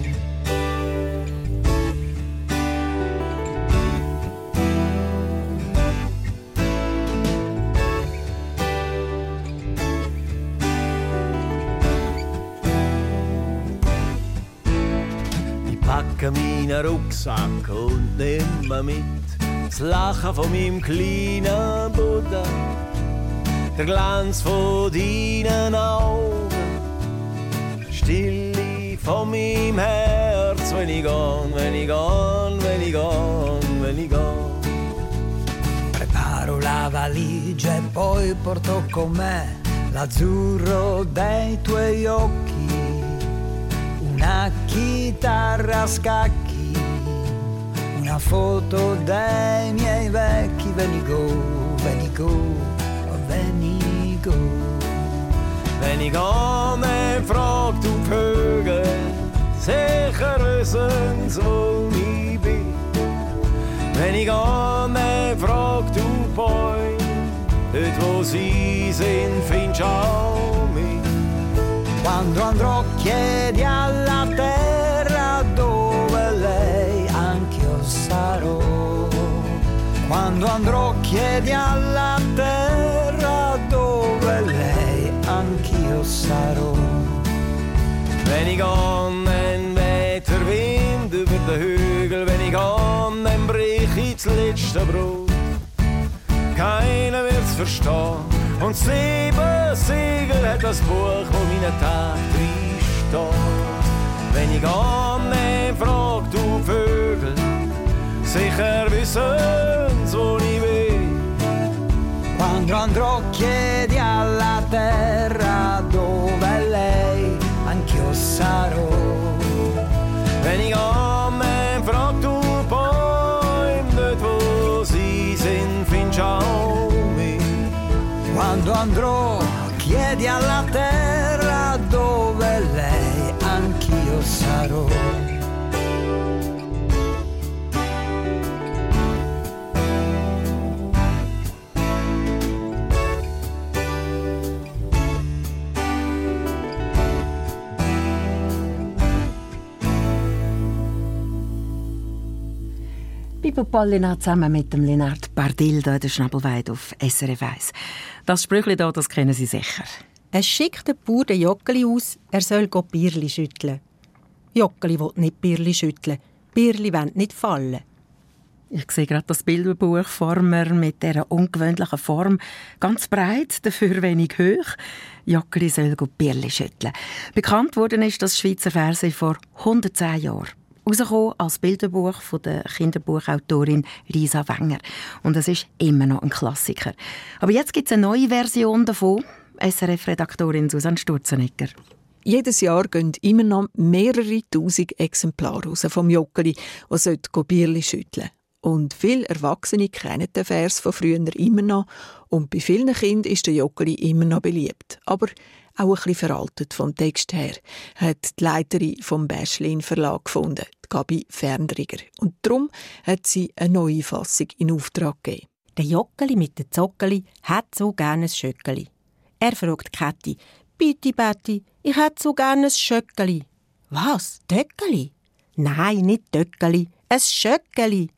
Packe meinen Rucksack und nehme mit das Lachen von meinem kleinen Buddha, der Glanz von deinen Augen, Stille von meinem Herz, wenn ich gehe, wenn ich gehe, wenn ich gehe, wenn ich gehe. Preparo la valigia e poi porto con me l'azzurro dei tuoi occhi, una chitarra a scacchi, una foto dei miei vecchi, venigo, venigo, venigo. Venigo, me fragt du Vögel, sicher wissen's, wo ich bin. Venigo, me fragt du Bäume, dort wo sie sind, findest auch mich. Quando andrò chiedi alla terra dove lei anch'io sarò. Quando andrò chiedi alla terra dove lei anch'io sarò. Wenn ich gehe, dann weht der Wind über den Hügel. Wenn ich gehe, dann brich ich das letzte Brot. Keiner wird's verstehen. Und sieben Siegel hat das Buch, wo meine Tag drin steht. Wenn ich gehe, dann fragt du Vögel, sicher wissen's, wo ich bin. Quando andrò andrò, chiedi alla terra dove lei, anch'io sarò. Pippo Pollina zusammen mit dem Lennart Bardildo in der Schnabelweide auf S R F eins. Das Sprüchli hier, das kennen Sie sicher. Es schickt der Bauer den Joggeli aus, er soll go Bierli schütteln. Joggeli will nicht Bierli schütteln, Bierli wollen nicht fallen. Ich sehe gerade das Bilderbuch vor mir mit dieser ungewöhnlichen Form. Ganz breit, dafür wenig hoch. Joggeli soll go Bierli schütteln. Bekannt worden ist das Schweizer Fernsehen vor hundertzehn Jahren. Rausgekommen als Bilderbuch von der Kinderbuchautorin Lisa Wenger. Und es ist immer noch ein Klassiker. Aber jetzt gibt es eine neue Version davon. S R F-Redaktorin Susanne Sturzenegger. Jedes Jahr gehen immer noch mehrere tausend Exemplare raus vom Joggeli, das Bierli schütteln. Und viele Erwachsene kennen den Vers von früher immer noch. Und bei vielen Kindern ist der Joggeli immer noch beliebt. Aber auch ein bisschen veraltet vom Text her, hat die Leiterin vom Bäschlin Verlag gefunden, die Gabi Fernriger. Und darum hat sie eine neue Fassung in Auftrag gegeben. Der Joggeli mit den Zockeli hat so gerne ein Schöckeli. Er fragt Käthi: «Bitte, Betty, ich hätte so gerne ein Schöckeli.» «Was? Töckeli?» «Nein, nicht Töckeli, ein Schöckeli.»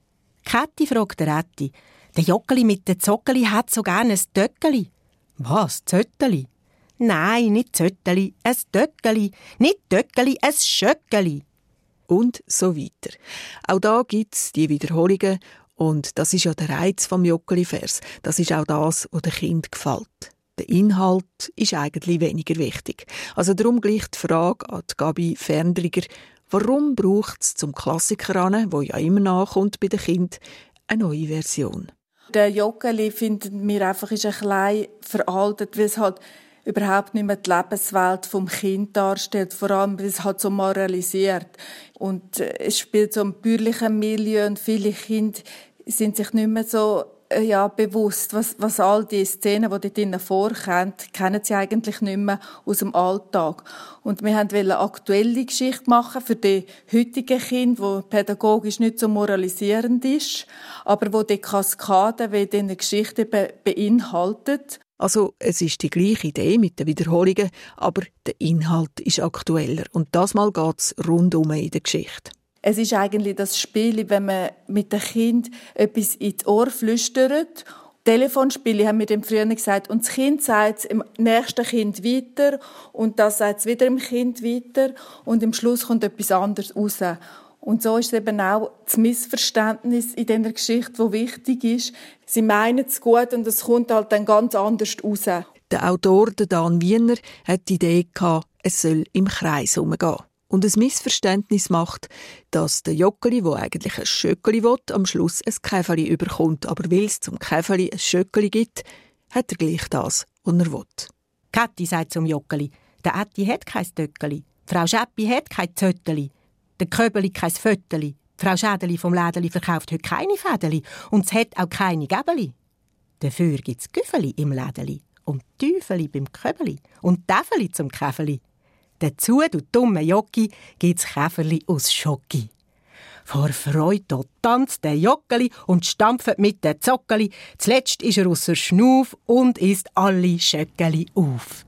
Käthi fragt der Ätti: «Der Joggeli mit den Zockeli hat so gerne ein Töckeli.» «Was? Zötteli?» «Nein, nicht Zötteli, ein Töckeli. Nicht Töckeli, ein Schöckeli.» Und so weiter. Auch da gibt es die Wiederholungen. Und das ist ja der Reiz vom Joggeli-Vers. Das ist auch das, was dem Kind gefällt. Der Inhalt ist eigentlich weniger wichtig. Also darum gleich die Frage an die Gabi Fernriger: Warum braucht es zum Klassiker an, wo ja immer nachkommt bei den Kindern, eine neue Version? Der Joggeli finden wir einfach ist ein bisschen veraltet, weil es halt überhaupt nicht mehr die Lebenswelt vom Kind darstellt, vor allem weil es halt so moralisiert. Und es spielt so im bürgerlichen Milieu und viele Kinder sind sich nicht mehr so ja, bewusst, was, was all die Szenen, die dort drinnen vorkommen, kennen sie eigentlich nicht mehr aus dem Alltag. Und wir wollten eine aktuelle Geschichte machen für die heutigen Kinder, die pädagogisch nicht so moralisierend ist, aber wo die Kaskade wie diese Geschichte be- beinhaltet. Also es ist die gleiche Idee mit den Wiederholungen, aber der Inhalt ist aktueller. Und das Mal geht es rundum in der Geschichte. Es ist eigentlich das Spiel, wenn man mit dem Kind etwas ins Ohr flüstert. Telefonspiele haben wir dem früher gesagt. Und das Kind sagt es dem nächsten Kind weiter. Und das sagt es wieder dem Kind weiter. Und am Schluss kommt etwas anderes raus. Und so ist es eben auch das Missverständnis in dieser Geschichte, das wichtig ist. Sie meinen es gut und es kommt halt dann ganz anders raus. Der Autor, der Dan Wiener, hat die Idee gehabt, es soll im Kreis herumgehen. Und ein Missverständnis macht, dass der Joggeli, der eigentlich ein Schöckeli will, am Schluss ein Käferli überkommt. Aber weil es zum Käferli ein Schöckeli gibt, hat er gleich das, was er will. Käthi sagt zum Joggeli: «Der Ätti hat kein Töckeli. Frau Schäppi hat kein Zötteli. Der Köbeli kein Fötteli. Frau Schädeli vom Lädeli verkauft heute keine Fädeli. Und es hat auch keine Gäbeli. Dafür gibt es Güffeli im Lädeli. Und Tüfeli beim Köbeli. Und Täfeli zum Käfeli. Dazu, du dumme Jocki, gibt's Käferli aus Schocki. Vor Freude tanzt der Joggeli und stampft mit den Zockeli. Zuletzt ist er ausser Schnuff und isst alle Schöckeli auf.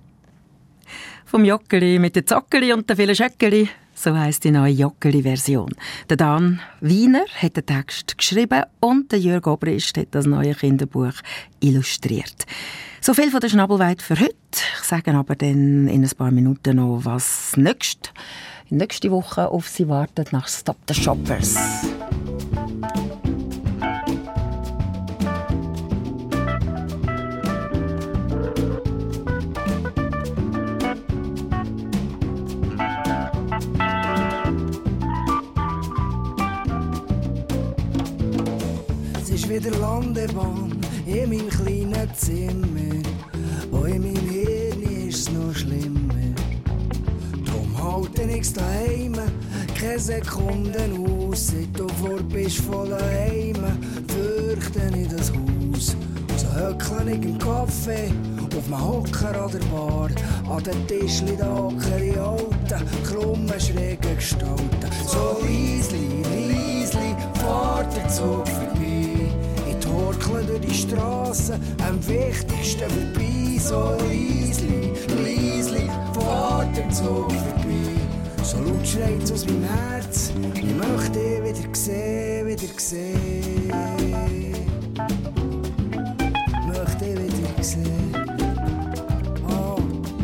Vom Joggeli mit den Zockeli und den vielen Schöckeli, so heisst die neue Joggeli-Version. Der Dan Wiener hat den Text geschrieben und der Jörg Obrist hat das neue Kinderbuch illustriert. So viel von der Schnabelweide für heute. Ich sage aber dann in ein paar Minuten noch, was nächste, nächste Woche auf Sie wartet nach Stop the Shoppers. Es ist wieder Landebahn in meinem kleinen Zimmer, wo in meinem Hirn ist es noch schlimmer. Drum halte ich's daheim, keine Sekunden aus. Seit du vor bist voll daheim, fürchte ich das Haus. So höckle ich im Kaffee auf dem Hocker an der Bar. An den Tischli da hocken die Alten, krummen, schrägen Gestalten. So leisli, leisli, fährt der Zug vorbei. Ich torkle durch die Strassen, am wichtigsten vorbei. So leisli, leisli, fährt der Zug vorbei. So laut schreit's aus meinem Herz, ich möchte dich wieder sehen, wieder sehen. Möchte dich wieder sehen. Oh.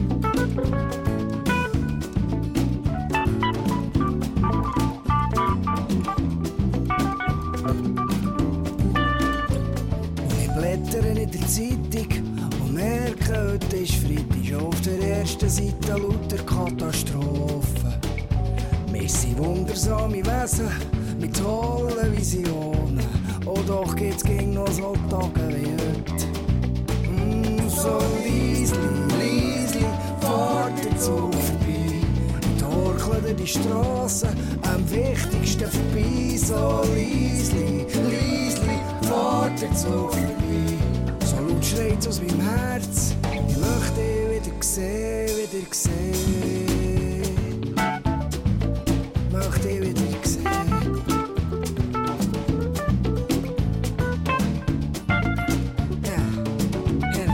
Und ich blättere in der Zeitung und merke, heute ist Freitag. Auf der ersten Seite lauter Katastrophen. Wir sind wundersame Wesen mit tollen Visionen. Oh, doch geht's gegen noch so Tage wie heute. Mm, so leisli, leisli, fährt der Zug vorbei. Ich torkle durch die Strassen, am wichtigsten vorbei. So leisli, leisli, fährt der Zug vorbei. So laut schreit's aus meinem Herz, ich möchte dich wieder sehen, wieder sehen. Möchte ich wieder sehen. Ja, ja.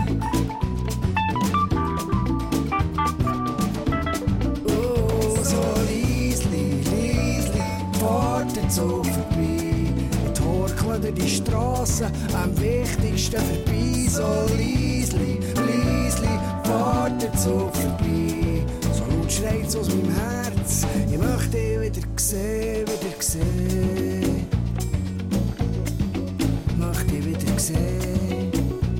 Oh, so leisli, leisli, fährt der Zug vorbei. Ich torkle durch die Strassen, am wichtigsten vorbei. So leisli, leisli, fährt der Zug vorbei. So laut schreit's aus meinem Herz, ich möchte dich wieder sehen, wieder sehen. Möchte dich wieder sehen.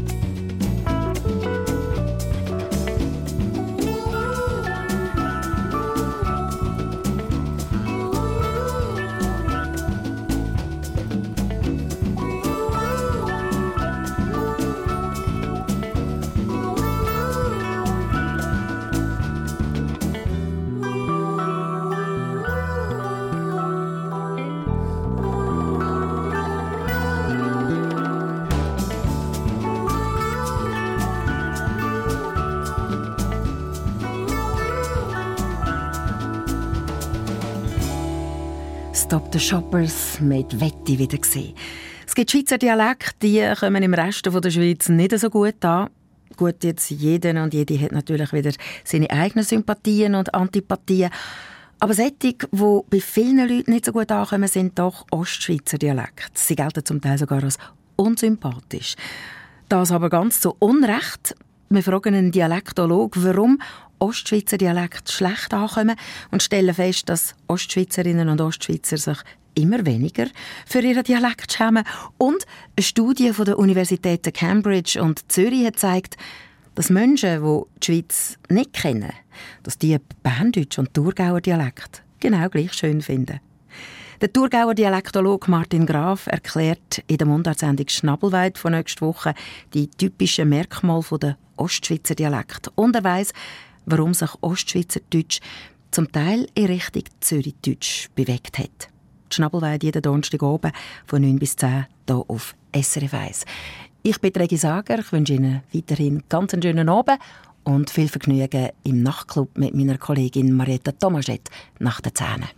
Stop the Shoppers mit Wetti wieder gesehen. Es gibt Schweizer Dialekte, die kommen im Rest der Schweiz nicht so gut an. Gut, jetzt jeder und jede hat natürlich wieder seine eigenen Sympathien und Antipathien. Aber solche, die bei vielen Leuten nicht so gut ankommen, sind doch Ostschweizer Dialekte. Sie gelten zum Teil sogar als unsympathisch. Das aber ganz zu Unrecht. Wir fragen einen Dialektologen, warum Ostschweizer Dialekte schlecht ankommen und stellen fest, dass Ostschweizerinnen und Ostschweizer sich immer weniger für ihren Dialekt schämen. Und eine Studie von der Universitäten Cambridge und Zürich hat gezeigt, dass Menschen, die die Schweiz nicht kennen, dass die Berndeutsch und Thurgauer Dialekt genau gleich schön finden. Der Thurgauer Dialektologe Martin Graf erklärt in der Mundartsendung «Schnabelweit» von nächster Woche die typischen Merkmale der Ostschweizer Dialekte. Und er weiss, warum sich Ostschweizerdeutsch zum Teil in Richtung Zürichdeutsch bewegt hat. Die Schnabelweit jeden Donnerstag oben von neun bis zehn hier auf S R F eins. Ich bin Regi Sager, ich wünsche Ihnen weiterhin ganz einen schönen Abend und viel Vergnügen im Nachtclub mit meiner Kollegin Marietta Tomaschett nach den Zähnen.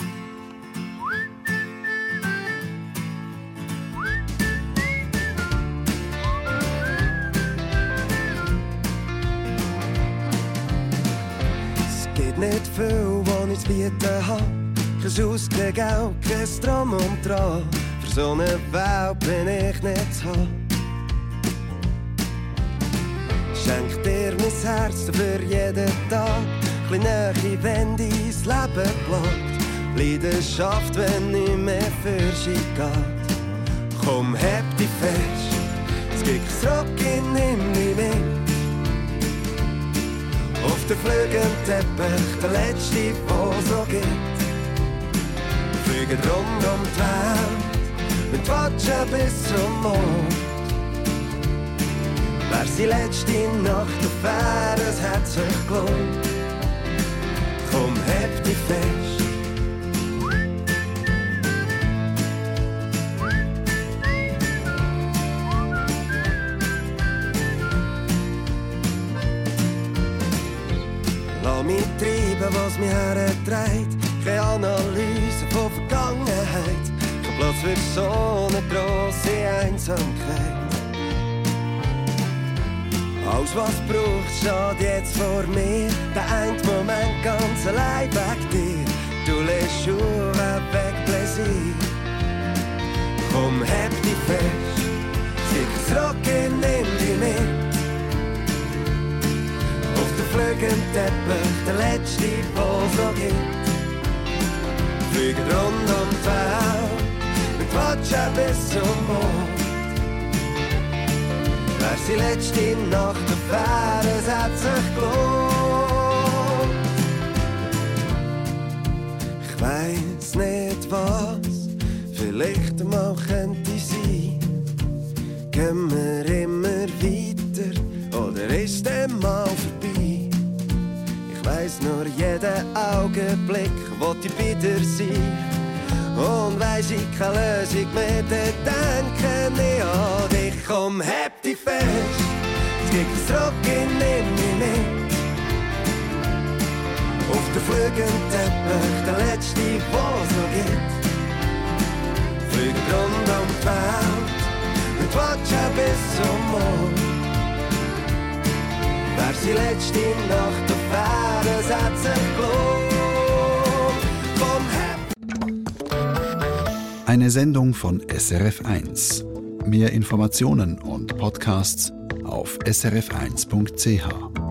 Nicht viel, was ich zu bieten habe. Kein Haus, kein Geld, kein Drum und Dran. Für so eine Welt bin ich nicht zu haben. Schenk dir mein Herz für jeden Tag. Kleine Nähe, wenn dein Leben plagt. Leidenschaft, wenn nicht mehr für sie geht. Komm, heb dich fest. Es gibt kein Rock in nimm mit. Auf der Flügelteppich, der letzte, der so gibt. Fliegen rund um die Welt, mit Watschen bis zum Mond. Wär sie letzte Nacht auf Erde, es hat sich gelohnt. Komm, heb dich fest. mich hertreibt. Keine Analyse von Vergangenheit, kein Platz für so eine grosse Einsamkeit. Alles was braucht steht jetzt vor mir, der einen Moment ganz allein wegen dir. Du lässt Schuhe weg, Plaisir. Komm, heb dich fest, zieh zurück und nimm dich mit. Auf den Flügenteppich, der letzte, was noch gibt. Fliegen rund um die Welt, mit Watschen bis zum Mond. Wär sie letzte Nacht auf Fähre, es hat sich gelohnt. Ich weiss nicht was, vielleicht mal könnte sein. Gehen wir immer weiter, oder ist dem mal vorbei? Ich weiss nur jeden Augenblick, wo ich wieder sein. Und weiss ich keine Lösung mehr, dann denke ich an dich. Komm, heb dich fest, es gibt zurück und nimm mich mit. Auf den Flügenteppich, der letzte, was noch gibt. Fliegen rund um die Welt, mit Watschen bis zum Mond. Wär sie letzte Nacht auf Fähre, es hat sich gelohnt. Komm, heb. Eine Sendung von S R F eins. Mehr Informationen und Podcasts auf s r f eins punkt c h.